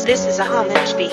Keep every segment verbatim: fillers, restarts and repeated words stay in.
This is a homage beat.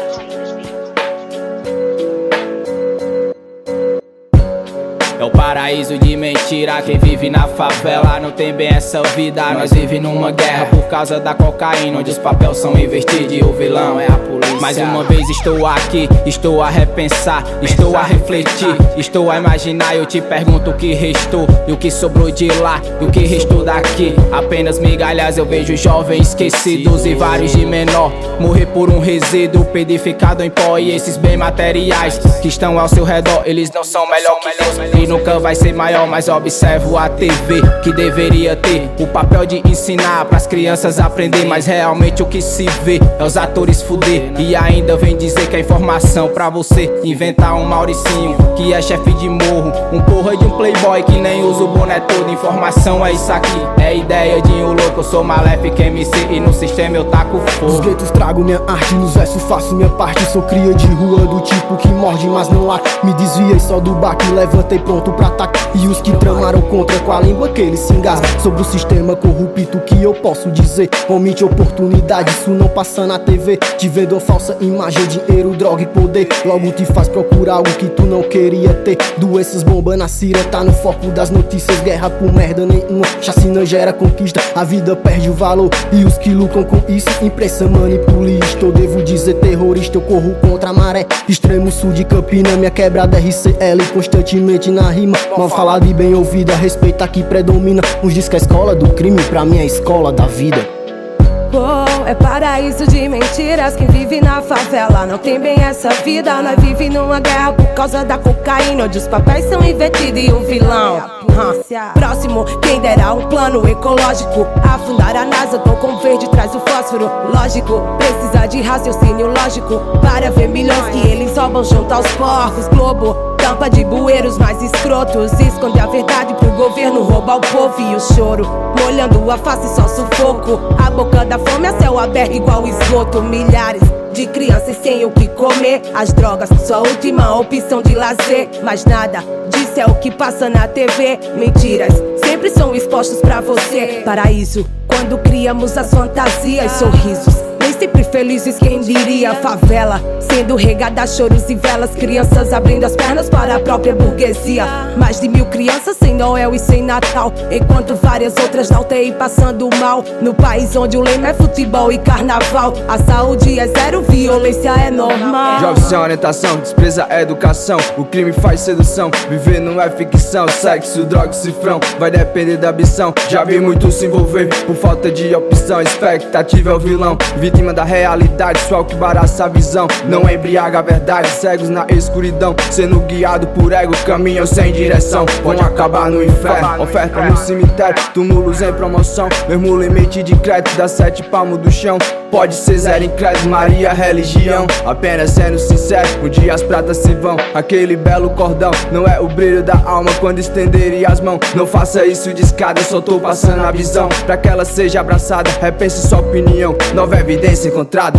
É o paraíso de mentira, quem vive na favela não tem bem essa vida. Nós vive numa guerra por causa da cocaína, onde os papéis são invertidos e o vilão é a polícia. Mais uma vez estou aqui, estou a repensar, estou a refletir, estou a imaginar. Eu te pergunto o que restou e o que sobrou de lá e o que restou daqui. Apenas migalhas eu vejo jovens esquecidos e vários de menor morrer por um resíduo pedificado em pó. E esses bem materiais que estão ao seu redor, eles não são melhor que Deus e nunca vai ser maior. Mas observo a T V que deveria ter o papel de ensinar pras crianças aprender, mas realmente o que se vê é os atores fuder. E ainda vem dizer que é informação pra você inventar um Mauricinho que é chefe de morro, um porra de um playboy que nem usa o boné todo. Informação é isso aqui, é ideia de um louco. Eu sou maléfico M C e no sistema eu taco fogo. Nos guetos trago minha arte, nos versos faço minha parte. Sou cria de rua do tipo que morde, mas não há. Me desviei só do baque, levantei pronto pra atacar. E os que tramaram contra, com a língua que eles se engasam. Sobre o sistema corrupto que eu posso dizer, omite oportunidade, isso não passa na T V. Te vendo falsa imagem, dinheiro, droga e poder. Logo te faz procurar algo que tu não queria ter. Doenças, bomba na cira, tá no foco das notícias. Guerra por merda nenhuma, chacina gera conquista. A vida perde o valor e os que lucram com isso, imprensa manipulista. Eu devo dizer terrorista, eu corro contra a maré. Extremo sul de Campina, minha quebrada R C L constantemente na rima. Mal falada e bem ouvida, respeita que predomina. Uns diz que a escola do crime, pra mim é a escola da vida. Oh, é paraíso de mentiras, quem vive na favela não tem bem essa vida. Nós vive numa guerra por causa da cocaína, onde os papéis são invertidos e o vilão uhum. Próximo, quem dera um plano ecológico, afundar a NASA, tô com verde, traz o fósforo. Lógico, precisa de raciocínio lógico para ver milhões que eles roubam junto aos porcos. Globo, tampa de bueiros mais escrotos, esconde a verdade pro governo roubar o povo. E o choro, molhando a face só sufoco. A boca da fome a céu aberto igual esgoto. Milhares de crianças sem o que comer. As drogas, sua última opção de lazer. Mas nada disso é o que passa na T V. Mentiras sempre são expostos pra você. Paraíso, quando criamos as fantasias. Sorrisos, nem sempre felizes, quem diria. Favela, sendo regada a choros e velas. Crianças abrindo as pernas para a própria burguesia. Mais de mil crianças sem Noel e sem Natal, enquanto várias outras na U T I passando mal. No país onde o lema é futebol e carnaval, a saúde é zero, violência é normal. Jovem sem orientação, despreza a educação. O crime faz sedução, viver não é ficção. Sexo, droga, cifrão, vai depender da ambição. Já vi muito se envolver por falta de opção. Expectativa é o vilão, vítima da realidade, só o que baraça a visão. Não embriaga a verdade, cegos na escuridão, sendo guiado por ego, caminham sem direção, vão acabar no inferno. Oferta no cemitério, túmulos em promoção, mesmo limite de crédito dá sete palmos do chão. Pode ser zero em crédito, Maria, religião. Apenas sendo sincero, um dia as pratas se vão. Aquele belo cordão não é o brilho da alma quando estenderem as mãos. Não faça isso de escada, só tô passando a visão pra que ela seja abraçada, repense sua opinião. Nova evidência encontrada.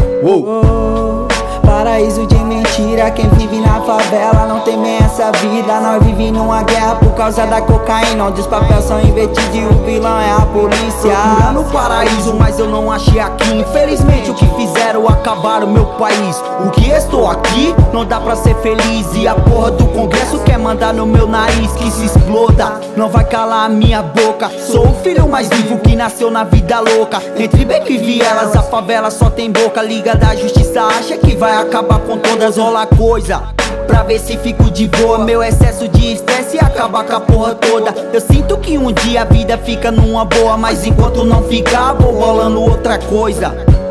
Uou. Paraíso de mentira, quem vive na favela não tem bem essa vida. Nós vive numa guerra por causa da cocaína, onde os papéis são invertidos e o vilão é a polícia. Procurando o paraíso, mas eu não achei aqui. Infelizmente o que fizeram acabaram meu país. O que estou aqui não dá pra ser feliz. E a porra do Congresso quer mandar no meu nariz que se exploda, não vai calar a minha boca. Sou o filho mais vivo que nasceu na vida louca. Entre beco e vielas, a favela só tem boca. Liga da Justiça acha que vai acabar com todas, rola coisa pra ver se fico de boa. Meu excesso de estresse acaba com a porra toda. Eu sinto que um dia a vida fica numa boa, mas enquanto não ficar, vou rolando outra coisa.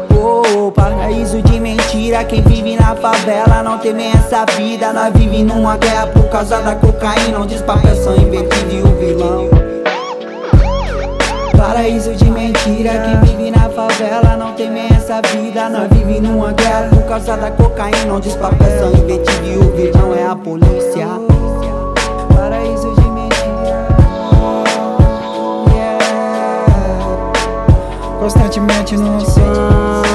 Oh, paraíso de mentira, quem vive na favela não tem nem essa vida. Nós vive numa guerra por causa da cocaína, onde os papéis são invertidos e o vilão. Paraíso de mentira, quem vive na favela não tem nem essa vida. Nós vive numa guerra por causa da cocaína, onde os papéis são invertidos e o vilão é a polícia. Paraíso de mentira, yeah. Constantemente no som.